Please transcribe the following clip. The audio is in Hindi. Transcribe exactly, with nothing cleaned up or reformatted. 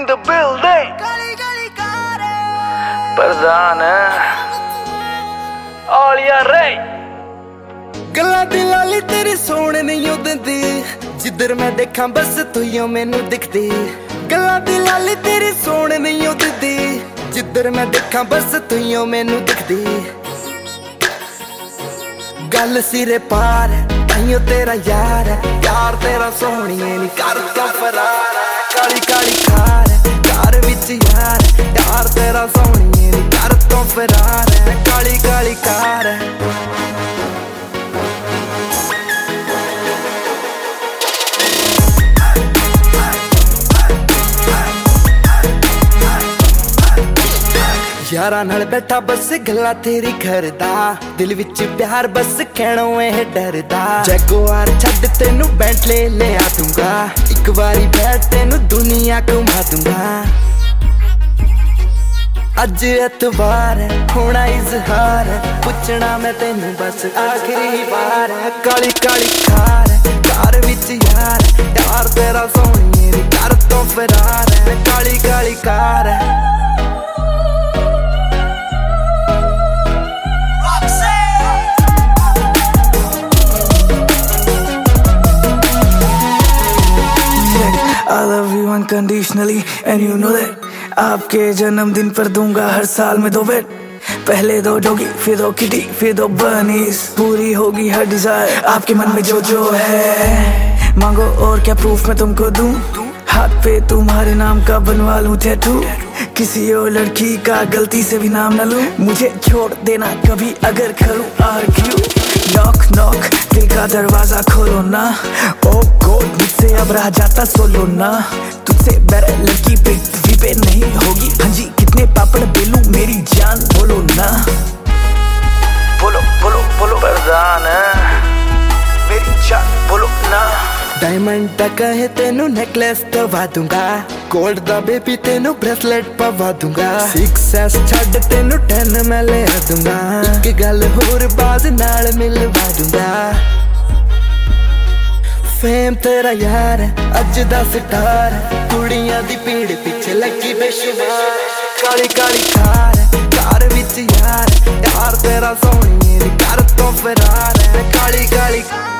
in the building. प्रधान आलिया रे गल्ला दी लाली तेरी सोने नहीं उदंदी जिधर मैं देखा बस तू यो मैनू दिखदी। गल्ला दी लाली तेरी सोने नहीं उदंदी जिधर मैं देखा बस तू यो मैनू दिखदी। गल सिरे पार ताइयों तेरा यार है यार तेरा सोहणिए नी कर तो फरार है। काली काली कार कार विच यार यार तेरा सोहणिए नी कर तो फरार है। काली काली कार यारा नाल बैठा बस गल्ला तेरी करदा दिल विच प्यार बस कहणों ए डरदा। जैगुआर छड्ड तेनू बेंटले ले आ दूंगा एक बारी बैठ तेनू दुनिया घुमा दूंगा। अज एतवार होना इजहार पुछना मैं तेनू बस आखिरी बार। काली काली कार कार विच यार यार तेरा सोहणिए नी कर तो फरार है। काली काली car I love you unconditionally and you know that। आपके जन्मदिन पर दूंगा हर साल में दो बेट। पहले दो डॉगी फिर दो किटी फिर दो बनीज। पूरी होगी हर डिजायर आपके मन में जो जो है। मांगो और क्या प्रूफ मैं तुमको दूं। हाथ पे तुम्हारे नाम का बनवा लूं टैटू। किसी और लड़की का गलती से भी नाम न लूं। मुझे छोड़ देना कभी अगर करूं आर्ग्यू। नॉक नॉक दिल का दरवाजा खोलो ना। ओ गॉड मुझसे अब रह जाता सोलो ना। तुझसे बेटर लड़की पृथ्वी पे नहीं होगी। हाँ जी कितने पापड़ बेलूं मेरी जान बोलो ना। बोलो बोलो बोलो प्रधान मेरी जान बोलो ना। डायमंड दा कहे तेनू नेकलेस दवा दूंगा। गोल्ड दा बेबी तेनू ब्रेसलेट पवा दूंगा। सिक्स एस छड्ड तेनू टेन मैं ले आ दूंगा। एक गल होर बाज नाल मिलवा दूंगा। फेम तेरा यार अज दा स्टार कुड़ियां दी भीड़ पिछे लगी बेशुमार। काली काली कार कार विच यार यार तेरा सोहणिए नी कर तो फरार है। काली काली